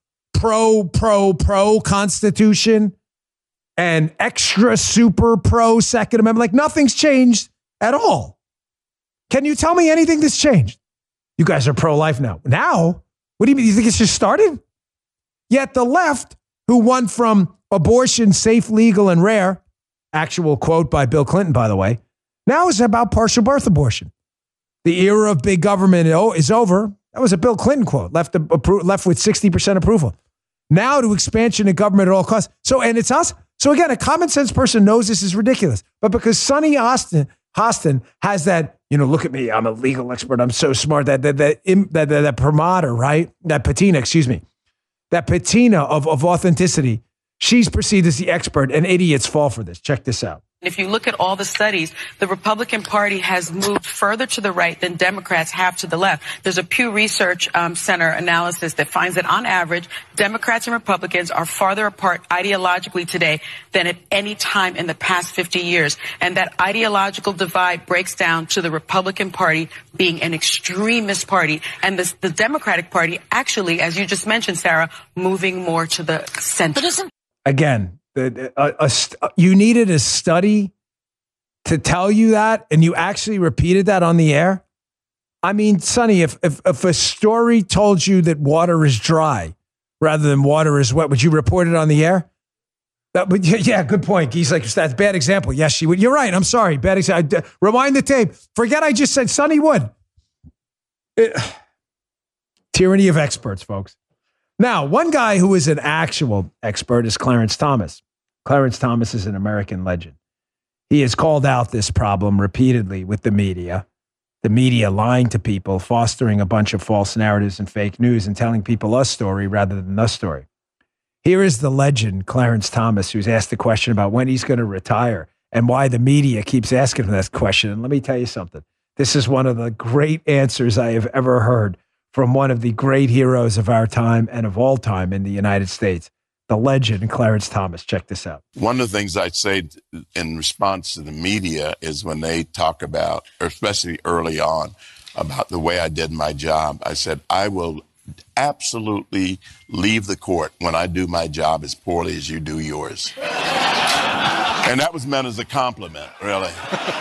pro-Constitution and extra super pro-Second Amendment. Like nothing's changed at all. Can you tell me anything that's changed? You guys are pro-life now. Now? What do you mean? You think it's just started? Yet the left, who won from abortion safe, legal, and rare, actual quote by Bill Clinton, by the way, now is about partial birth abortion. The era of big government is over. That was a Bill Clinton quote, left with 60% approval. Now to expansion of government at all costs. And it's us. So again, a common sense person knows this is ridiculous. But because Sunny Hostin Hostin has that, look at me, I'm a legal expert, I'm so smart, that imprimatur, right? That patina, that patina of authenticity. She's perceived as the expert, and idiots fall for this. Check this out. If you look at all the studies, the Republican Party has moved further to the right than Democrats have to the left. There's a Pew Research Center analysis that finds that on average, Democrats and Republicans are farther apart ideologically today than at any time in the past 50 years. And that ideological divide breaks down to the Republican Party being an extremist party, and the Democratic Party actually, as you just mentioned, Sarah, moving more to the center. Again, you needed a study to tell you that, and you actually repeated that on the air? I mean, Sonny, if a story told you that water is dry rather than water is wet, would you report it on the air? Yeah, good point. He's like, that's a bad example. Yes, she would. You're right. I'm sorry. Bad example. Rewind the tape. Forget I just said Sonny would. Tyranny of experts, folks. Now, one guy who is an actual expert is Clarence Thomas. Clarence Thomas is an American legend. He has called out this problem repeatedly with the media lying to people, fostering a bunch of false narratives and fake news, and telling people a story rather than the story. Here is the legend, Clarence Thomas, who's asked the question about when he's going to retire and why the media keeps asking him that question. And let me tell you something. This is one of the great answers I have ever heard from one of the great heroes of our time and of all time in the United States, the legend Clarence Thomas. Check this out. One of the things I say in response to the media is when they talk about, or especially early on, about the way I did my job, I said, I will absolutely leave the court when I do my job as poorly as you do yours. And that was meant as a compliment, really.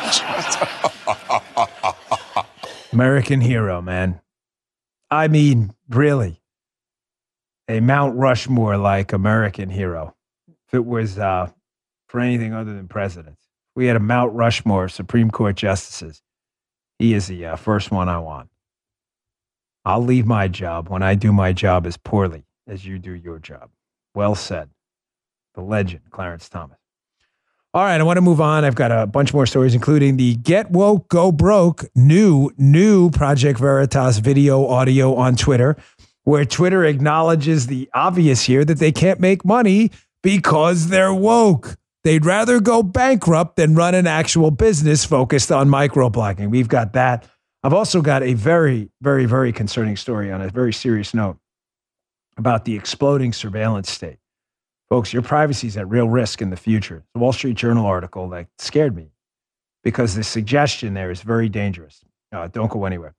American hero, man. I mean, really, a Mount Rushmore-like American hero. If it was for anything other than presidents, we had a Mount Rushmore of Supreme Court justices. He is the first one I want. I'll leave my job when I do my job as poorly as you do your job. Well said. The legend, Clarence Thomas. All right, I want to move on. I've got a bunch more stories, including the Get Woke, Go Broke new Project Veritas video audio on Twitter, where Twitter acknowledges the obvious here that they can't make money because they're woke. They'd rather go bankrupt than run an actual business focused on microblogging. We've got that. I've also got a very, very, very concerning story on a very serious note about the exploding surveillance state. Folks, your privacy is at real risk in the future. The Wall Street Journal article that scared me because the suggestion there is very dangerous. Don't go anywhere.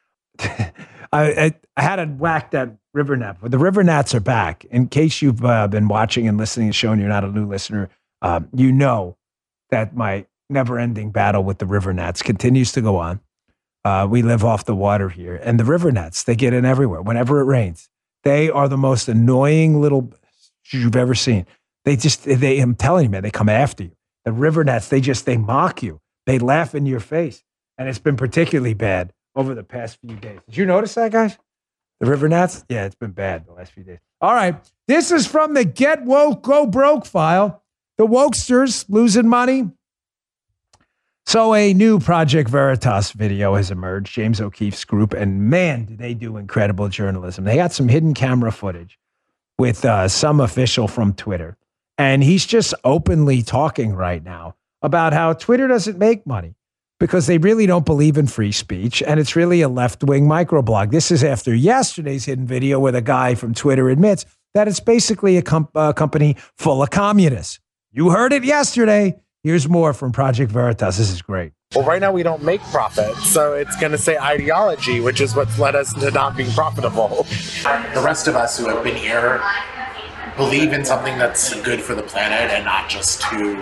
I had to whack that river gnat, but the river gnats are back. In case you've been watching and listening and showing you're not a new listener, you know that my never-ending battle with the river gnats continues to go on. We live off the water here, and the river gnats, they get in everywhere whenever it rains. They are the most annoying little you've ever seen. I'm telling you, man, they come after you. The river gnats, they mock you. They laugh in your face. And it's been particularly bad over the past few days. Did you notice that, guys? The river gnats? Yeah, it's been bad the last few days. All right. This is from the Get Woke, Go Broke file. The wokesters losing money. So a new Project Veritas video has emerged, James O'Keefe's group, and man, did they do incredible journalism. They got some hidden camera footage with some official from Twitter. And he's just openly talking right now about how Twitter doesn't make money because they really don't believe in free speech. And it's really a left-wing microblog. This is after yesterday's hidden video where the guy from Twitter admits that it's basically a company full of communists. You heard it yesterday. Here's more from Project Veritas. This is great. Well, right now we don't make profit, so it's going to say ideology, which is what's led us to not being profitable. The rest of us who have been here believe in something that's good for the planet and not just to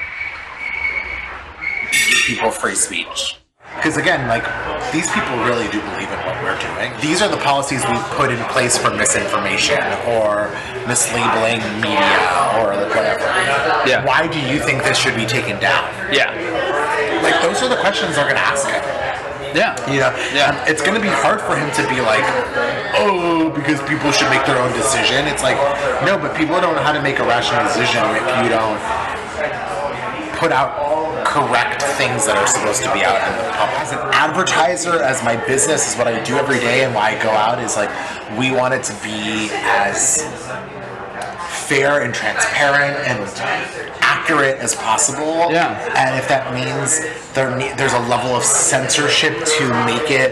give people free speech. Because again, like, these people really do believe in what we're doing. These are the policies we've put in place for misinformation or mislabeling media or whatever. Yeah. Why do you think this should be taken down? Yeah. Like, those are the questions they're going to ask him. Yeah. You know? Yeah. And it's going to be hard for him to be like, oh, because people should make their own decision. It's like, no, but people don't know how to make a rational decision if you don't put out correct things that are supposed to be out in the public. As an advertiser, as my business is what I do every day and why I go out is like, we want it to be as fair and transparent and accurate as possible. Yeah. And if that means there's a level of censorship to make it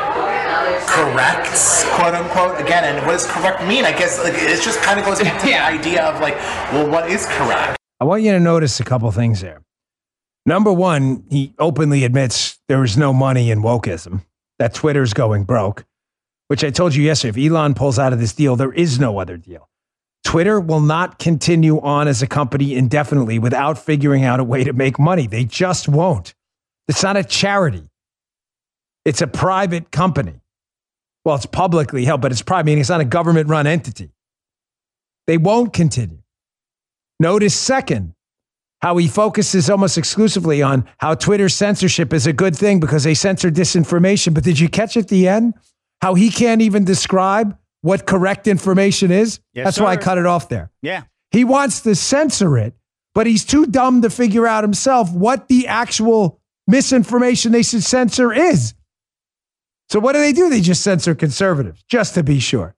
correct, quote unquote, again, and what does correct mean? I guess like, it just kind of goes back to the idea of like, well, what is correct? I want you to notice a couple things there. Number one, he openly admits there is no money in wokeism, that Twitter's going broke, which I told you yesterday. If Elon pulls out of this deal, there is no other deal. Twitter will not continue on as a company indefinitely without figuring out a way to make money. They just won't. It's not a charity. It's a private company. Well, it's publicly held, but it's private, meaning it's not a government-run entity. They won't continue. Notice, second, how he focuses almost exclusively on how Twitter censorship is a good thing because they censor disinformation. But did you catch at the end how he can't even describe what correct information is? Yes, That's why I cut it off there. Yeah. He wants to censor it, but he's too dumb to figure out himself what the actual misinformation they should censor is. So what do? They just censor conservatives, just to be sure.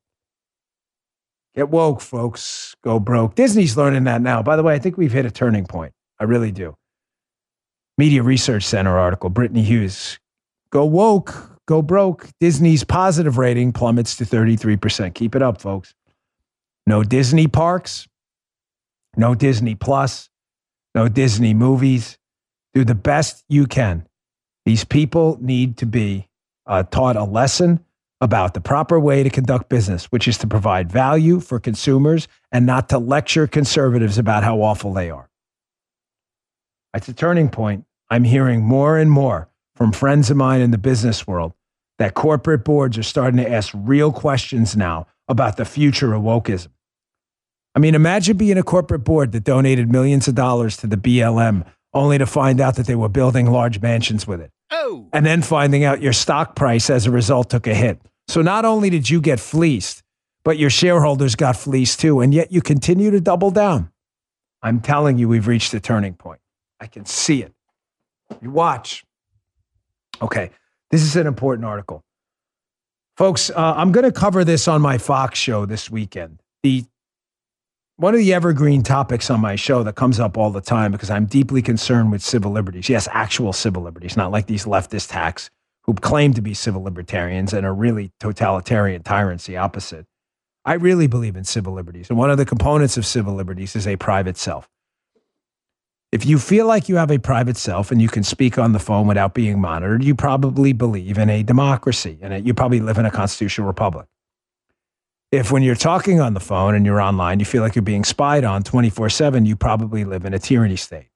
Get woke, folks. Go broke. Disney's learning that now. By the way, I think we've hit a turning point. I really do. Media Research Center article, Brittany Hughes. Go woke, go broke. Disney's positive rating plummets to 33%. Keep it up, folks. No Disney parks. No Disney Plus. No Disney movies. Do the best you can. These people need to be taught a lesson about the proper way to conduct business, which is to provide value for consumers and not to lecture conservatives about how awful they are. It's a turning point. I'm hearing more and more from friends of mine in the business world that corporate boards are starting to ask real questions now about the future of wokeism. I mean, imagine being a corporate board that donated millions of dollars to the BLM only to find out that they were building large mansions with it. Oh. And then finding out your stock price as a result took a hit. So not only did you get fleeced, but your shareholders got fleeced too. And yet you continue to double down. I'm telling you, we've reached a turning point. I can see it. You watch. Okay. This is an important article. Folks, I'm going to cover this on my Fox show this weekend. One of the evergreen topics on my show that comes up all the time because I'm deeply concerned with civil liberties. Yes, actual civil liberties, not like these leftist hacks who claim to be civil libertarians and are really totalitarian tyrants, the opposite. I really believe in civil liberties. And one of the components of civil liberties is a private self. If you feel like you have a private self and you can speak on the phone without being monitored, you probably believe in a democracy and you probably live in a constitutional republic. If when you're talking on the phone and you're online, you feel like you're being spied on 24/7, you probably live in a tyranny state.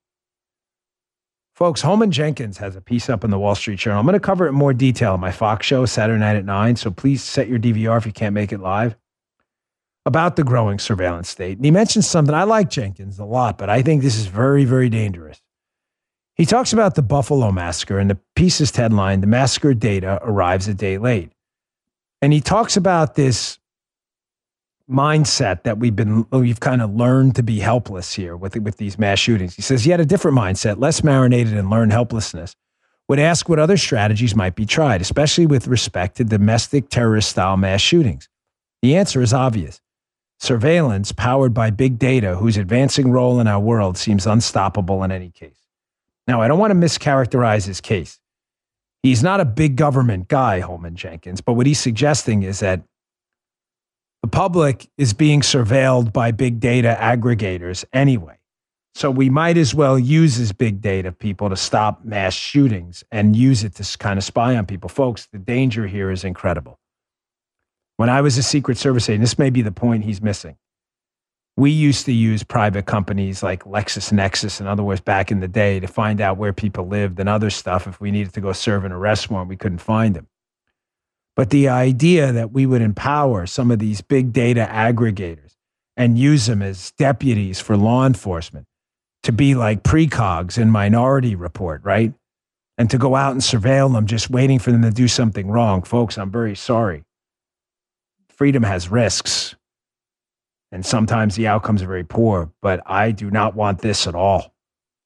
Folks, Holman Jenkins has a piece up in the Wall Street Journal. I'm going to cover it in more detail on my Fox show Saturday night at 9, so please set your DVR if you can't make it live, about the growing surveillance state. And he mentions something. I like Jenkins a lot, but I think this is very, very dangerous. He talks about the Buffalo massacre, and the piece is headlined, "The Massacre Data Arrives a Day Late." And he talks about this mindset that we've kind of learned to be helpless here with these mass shootings. He says, yet a different mindset, less marinated in learned helplessness, would ask what other strategies might be tried, especially with respect to domestic terrorist-style mass shootings. The answer is obvious. Surveillance powered by big data, whose advancing role in our world seems unstoppable in any case. Now, I don't want to mischaracterize his case. He's not a big government guy, Holman Jenkins, but what he's suggesting is that the public is being surveilled by big data aggregators anyway. So we might as well use this big data people to stop mass shootings and use it to kind of spy on people. Folks, the danger here is incredible. When I was a Secret Service agent, this may be the point he's missing. We used to use private companies like LexisNexis and other words back in the day to find out where people lived and other stuff. If we needed to go serve an arrest warrant, we couldn't find them. But the idea that we would empower some of these big data aggregators and use them as deputies for law enforcement to be like precogs in Minority Report, right? And to go out and surveil them just waiting for them to do something wrong. Folks, I'm very sorry. Freedom has risks. And sometimes the outcomes are very poor. But I do not want this at all.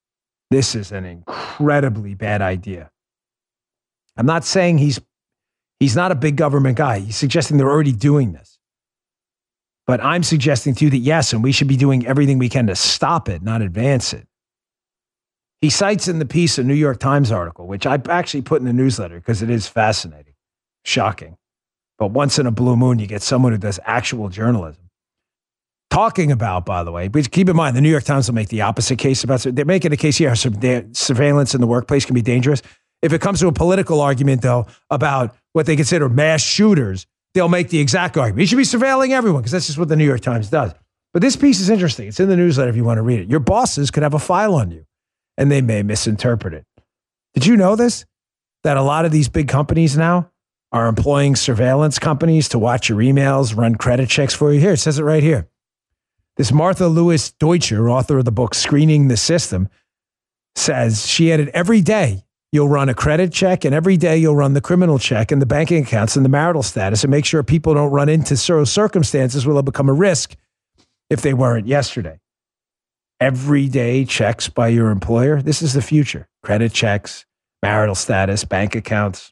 This is an incredibly bad idea. I'm not saying he's not a big government guy. He's suggesting they're already doing this. But I'm suggesting to you that yes, and we should be doing everything we can to stop it, not advance it. He cites in the piece a New York Times article, which I actually put in the newsletter because it is fascinating, shocking. But once in a blue moon, you get someone who does actual journalism. Talking about, by the way, but keep in mind, the New York Times will make the opposite case about it. They're making a case here, surveillance in the workplace can be dangerous. If it comes to a political argument, though, about what they consider mass shooters, they'll make the exact argument. You should be surveilling everyone because that's just what the New York Times does. But this piece is interesting. It's in the newsletter if you want to read it. Your bosses could have a file on you, and they may misinterpret it. Did you know this? That a lot of these big companies now are employing surveillance companies to watch your emails, run credit checks for you. Here, it says it right here. This Martha Lewis Deutscher, author of the book Screening the System, says she added every day you'll run a credit check and every day you'll run the criminal check and the banking accounts and the marital status and make sure people don't run into circumstances where they'll become a risk if they weren't yesterday. Everyday checks by your employer. This is the future. Credit checks, marital status, bank accounts.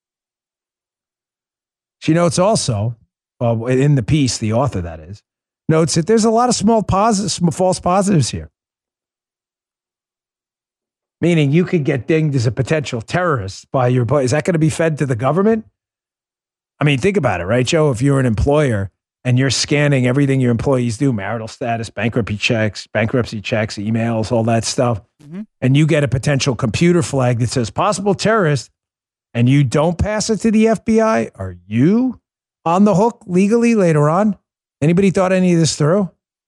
She notes also, in the piece, the author that is, notes that there's a lot of false positives here. Meaning you could get dinged as a potential terrorist by your employer. Is that going to be fed to the government? I mean, think about it, right, Joe? If you're an employer and you're scanning everything your employees do, marital status, bankruptcy checks, emails, all that stuff, and you get a potential computer flag that says possible terrorist, and you don't pass it to the FBI, are you on the hook legally later on? Anybody thought any of this through?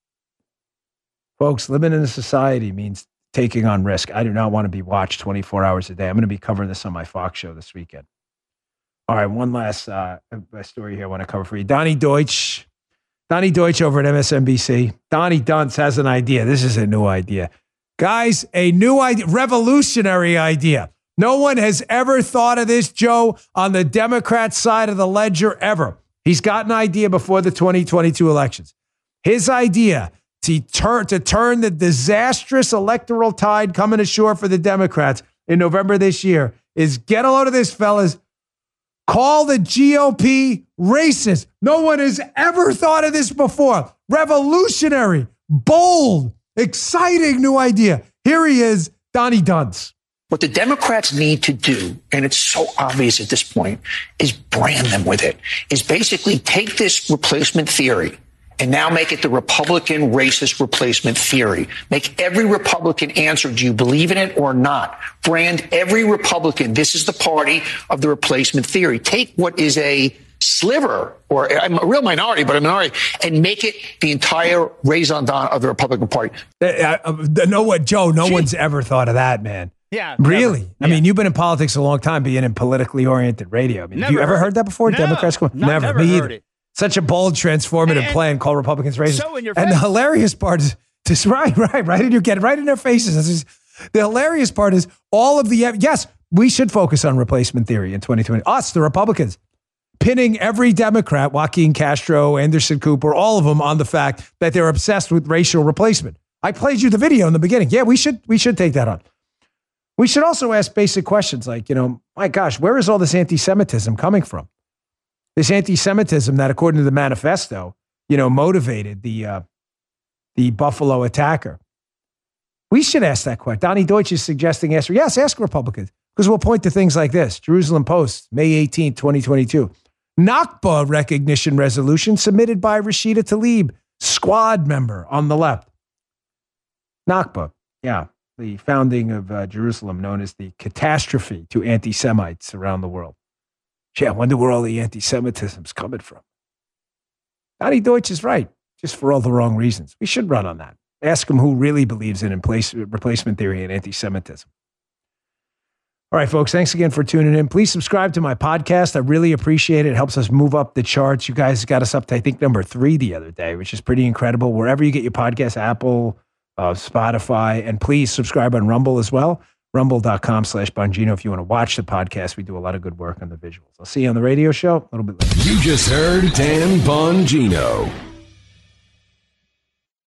Folks, living in a society means taking on risk. I do not want to be watched 24 hours a day. I'm going to be covering this on my Fox show this weekend. All right, one last story here I want to cover for you. Donnie Deutsch over at MSNBC. Donnie Dunce has an idea. This is a new idea. Guys, a new idea, revolutionary idea. No one has ever thought of this, Joe, on the Democrat side of the ledger ever. He's got an idea before the 2022 elections. His idea to turn the disastrous electoral tide coming ashore for the Democrats in November this year is, get a load of this, fellas, call the GOP racist. No one has ever thought of this before. Revolutionary, bold, exciting new idea. Here he is, Donnie Dunce. What the Democrats need to do, and it's so obvious at this point, is brand them with it, is basically take this replacement theory and now make it the Republican racist replacement theory. Make every Republican answer, do you believe in it or not? Brand every Republican, this is the party of the replacement theory. Take what is a sliver, or I'm a real minority, but a minority, and make it the entire raison d'etre of the Republican Party. Know what, Joe? No one's ever thought of that, man. Yeah. Really? Never. I mean, you've been in politics a long time, being in politically oriented radio. I mean, have you ever heard that before? No, Democrats? Never. Me heard either. it. Such a bold, transformative plan called Republicans racist. So in your and face. the hilarious part is just right in your get right in their faces. The hilarious part is all of the yes, we should focus on replacement theory in 2020. Us, the Republicans, pinning every Democrat, Joaquin Castro, Anderson Cooper, all of them on the fact that they're obsessed with racial replacement. I played you the video in the beginning. Yeah, we should take that on. We should also ask basic questions like, my gosh, where is all this anti-Semitism coming from? This anti-Semitism that, according to the manifesto, motivated the Buffalo attacker. We should ask that question. Donnie Deutsch is suggesting answer. Yes, ask Republicans, because we'll point to things like this. Jerusalem Post, May 18, 2022. Nakba recognition resolution submitted by Rashida Tlaib, squad member on the left. Nakba, yeah. The founding of Jerusalem, known as the catastrophe to anti-Semites around the world. Gee, I wonder where all the anti-Semitism's coming from. Donnie Deutsch is right, just for all the wrong reasons. We should run on that. Ask him who really believes in replacement theory and anti-Semitism. All right, folks, thanks again for tuning in. Please subscribe to my podcast. I really appreciate it. It helps us move up the charts. You guys got us up to, I think, number 3 the other day, which is pretty incredible. Wherever you get your podcast, Apple, Spotify, and please subscribe on Rumble as well. Rumble.com/Bongino if you want to watch the podcast. We do a lot of good work on the visuals. I'll see you on the radio show a little bit later. You just heard Dan Bongino.